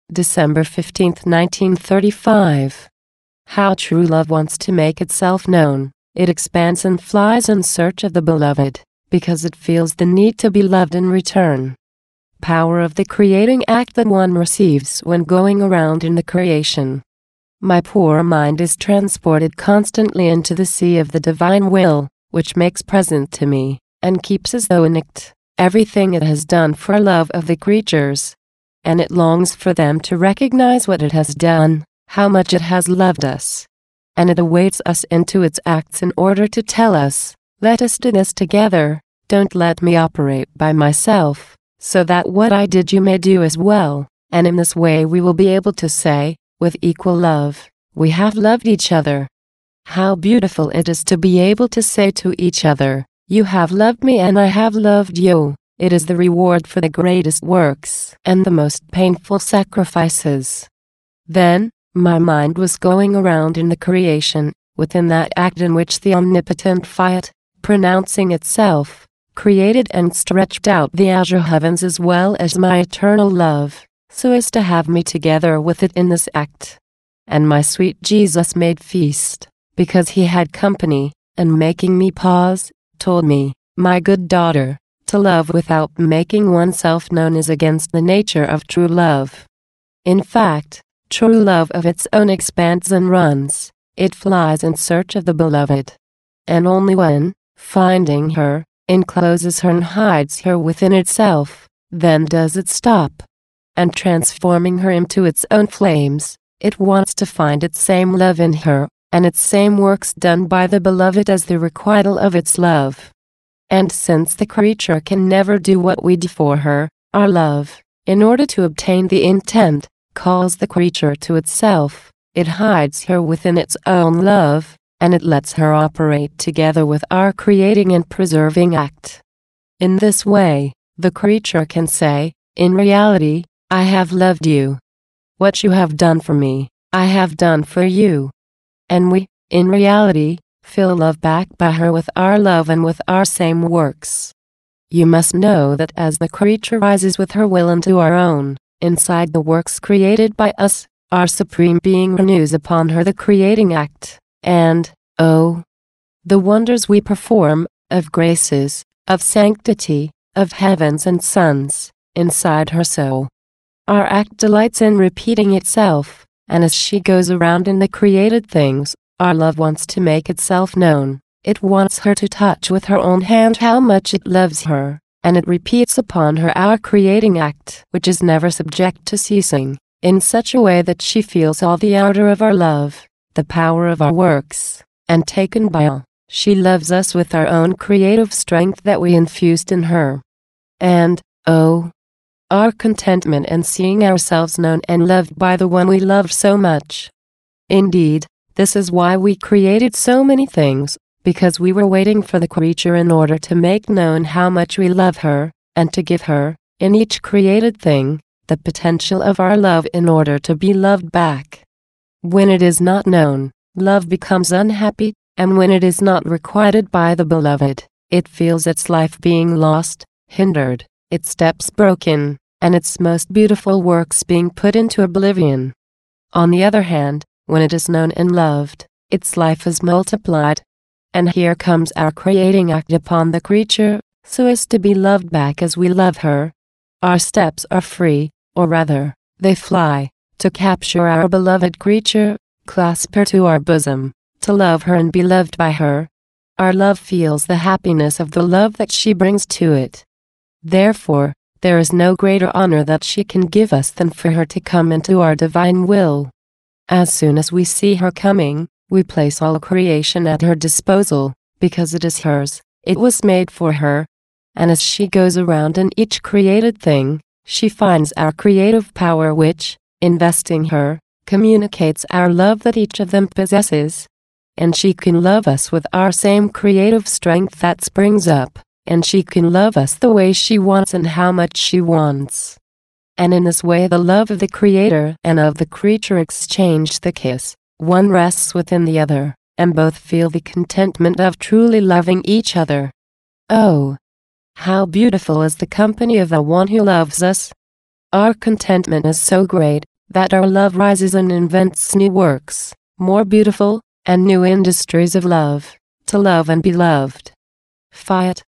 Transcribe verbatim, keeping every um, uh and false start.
December fifteenth, nineteen thirty-five. How true love wants to make itself known. It expands and flies in search of the beloved, because it feels the need to be loved in return. Power of the creating act that one receives when going around in the creation. My poor mind is transported constantly into the sea of the divine will, which makes present to me, and keeps as though in it, everything it has done for love of the creatures. And it longs for them to recognize what it has done, how much it has loved us. And it awaits us into its acts in order to tell us, let us do this together, don't let me operate by myself, so that what I did you may do as well. And in this way we will be able to say, with equal love, we have loved each other. How beautiful it is to be able to say to each other, you have loved me and I have loved you. It is the reward for the greatest works and the most painful sacrifices. Then, my mind was going around in the creation, within that act in which the omnipotent fiat, pronouncing itself, created and stretched out the azure heavens as well as my eternal love, so as to have me together with it in this act. And my sweet Jesus made feast, because he had company, and making me pause, told me, my good daughter, to love without making oneself known is against the nature of true love. In fact, true love of its own expands and runs, it flies in search of the beloved. And only when, finding her, encloses her and hides her within itself, then does it stop. And transforming her into its own flames, it wants to find its same love in her, and its same works done by the beloved as the requital of its love. And since the creature can never do what we do for her, our love, in order to obtain the intent, calls the creature to itself, it hides her within its own love, and it lets her operate together with our creating and preserving act. In this way, the creature can say, in reality, I have loved you. What you have done for me, I have done for you. And we, in reality, feel love back by her with our love and with our same works. You must know that as the creature rises with her will into our own, inside the works created by us, our Supreme Being renews upon her the creating act, and, oh, the wonders we perform, of graces, of sanctity, of heavens and suns, inside her soul. Our act delights in repeating itself, and as she goes around in the created things, our love wants to make itself known. It wants her to touch with her own hand how much it loves her, and it repeats upon her our creating act, which is never subject to ceasing, in such a way that she feels all the ardor of our love, the power of our works, and taken by all, she loves us with our own creative strength that we infused in her. And, oh, our contentment in seeing ourselves known and loved by the one we love so much. Indeed, this is why we created so many things, because we were waiting for the creature in order to make known how much we love her, and to give her, in each created thing, the potential of our love in order to be loved back. When it is not known, love becomes unhappy, and when it is not requited by the beloved, it feels its life being lost, hindered, its steps broken, and its most beautiful works being put into oblivion. On the other hand, when it is known and loved, its life is multiplied. And here comes our creating act upon the creature, so as to be loved back as we love her. Our steps are free, or rather, they fly, to capture our beloved creature, clasp her to our bosom, to love her and be loved by her. Our love feels the happiness of the love that she brings to it. Therefore, there is no greater honor that she can give us than for her to come into our divine will. As soon as we see her coming, we place all creation at her disposal, because it is hers, it was made for her. And as she goes around in each created thing, she finds our creative power which, investing her, communicates our love that each of them possesses. And she can love us with our same creative strength that springs up, and she can love us the way she wants and how much she wants. And in this way the love of the Creator and of the creature exchange the kiss. One rests within the other, and both feel the contentment of truly loving each other. Oh, how beautiful is the company of the one who loves us! Our contentment is so great, that our love rises and invents new works, more beautiful, and new industries of love, to love and be loved. Fiat.